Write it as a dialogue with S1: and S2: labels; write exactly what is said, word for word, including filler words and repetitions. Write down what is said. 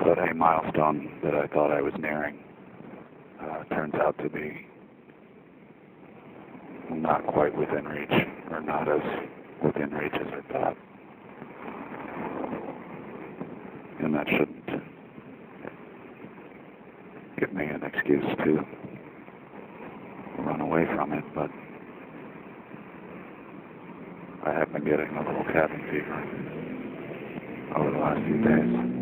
S1: but a milestone that I thought I was nearing uh, turns out to be not quite within reach, or not as within reach as I thought. And that shouldn't give me an excuse to run away from it, but I have been getting a little cabin fever over the last few days.